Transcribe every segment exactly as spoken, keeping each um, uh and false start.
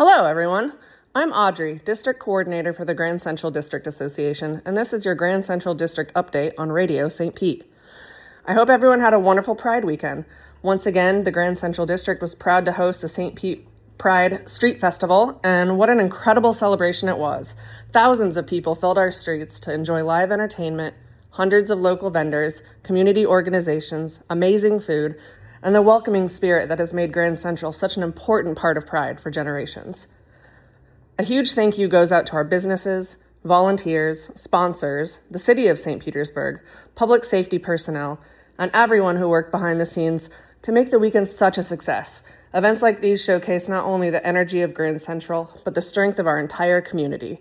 Hello, everyone. I'm Audrey, District Coordinator for the Grand Central District Association, and this is your Grand Central District update on Radio Saint Pete. I hope everyone had a wonderful Pride weekend. Once again, the Grand Central District was proud to host the Saint Pete Pride Street Festival, and what an incredible celebration it was. Thousands of people filled our streets to enjoy live entertainment, hundreds of local vendors, community organizations, amazing food, and the welcoming spirit that has made Grand Central such an important part of Pride for generations. A huge thank you goes out to our businesses, volunteers, sponsors, the City of Saint Petersburg, public safety personnel, and everyone who worked behind the scenes to make the weekend such a success. Events like these showcase not only the energy of Grand Central, but the strength of our entire community.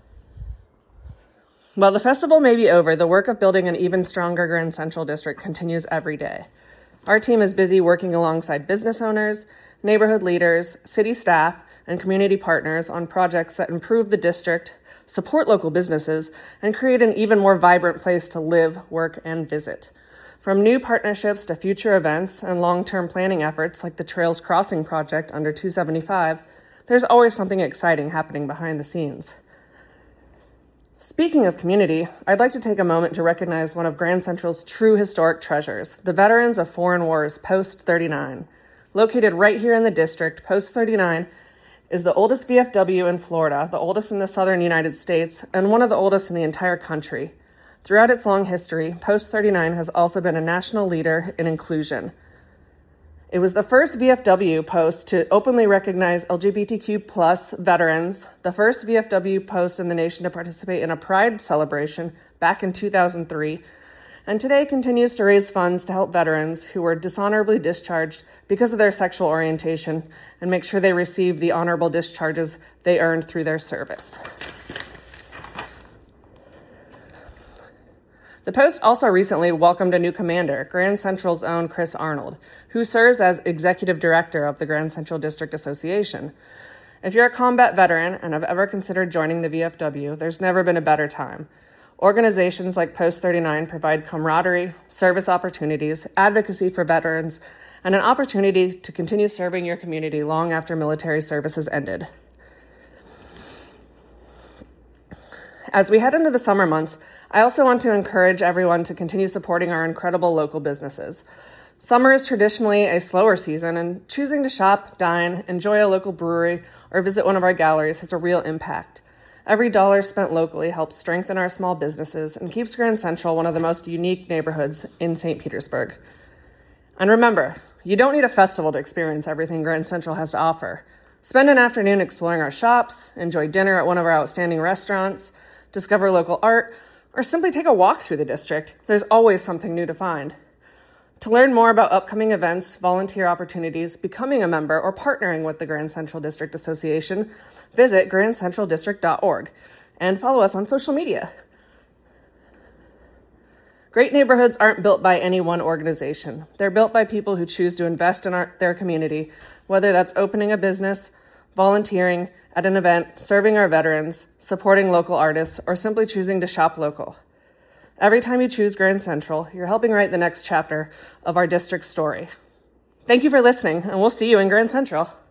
While the festival may be over, the work of building an even stronger Grand Central District continues every day. Our team is busy working alongside business owners, neighborhood leaders, city staff, and community partners on projects that improve the district, support local businesses, and create an even more vibrant place to live, work, and visit. From new partnerships to future events and long-term planning efforts like the Trails Crossing project under two seventy-five, there's always something exciting happening behind the scenes. Speaking of community, I'd like to take a moment to recognize one of Grand Central's true historic treasures, the veterans of foreign wars, Post thirty-nine. Located right here in the district, Post thirty-nine is the oldest V F W in Florida, the oldest in the southern United States, and one of the oldest in the entire country. Throughout its long history, Post thirty-nine has also been a national leader in inclusion. It was the first V F W post to openly recognize L G B T Q plus veterans, the first V F W post in the nation to participate in a Pride celebration back in two thousand three, and today continues to raise funds to help veterans who were dishonorably discharged because of their sexual orientation and make sure they receive the honorable discharges they earned through their service. The Post also recently welcomed a new commander, Grand Central's own Chris Arnold, who serves as Executive Director of the Grand Central District Association. If you're a combat veteran and have ever considered joining the V F W, there's never been a better time. Organizations like Post thirty-nine provide camaraderie, service opportunities, advocacy for veterans, and an opportunity to continue serving your community long after military service has ended. As we head into the summer months, I also want to encourage everyone to continue supporting our incredible local businesses. Summer is traditionally a slower season, and choosing to shop, dine, enjoy a local brewery, or visit one of our galleries has a real impact. Every dollar spent locally helps strengthen our small businesses and keeps Grand Central one of the most unique neighborhoods in Saint Petersburg. And remember, you don't need a festival to experience everything Grand Central has to offer. Spend an afternoon exploring our shops, enjoy dinner at one of our outstanding restaurants, discover local art, or simply take a walk through the district. There's always something new to find. To learn more about upcoming events, volunteer opportunities, becoming a member, or partnering with the Grand Central District Association, visit grand central district dot org and follow us on social media. Great neighborhoods aren't built by any one organization. They're built by people who choose to invest in our, their community, whether that's opening a business, volunteering at an event, serving our veterans, supporting local artists, or simply choosing to shop local. Every time you choose Grand Central, you're helping write the next chapter of our district's story. Thank you for listening, and we'll see you in Grand Central.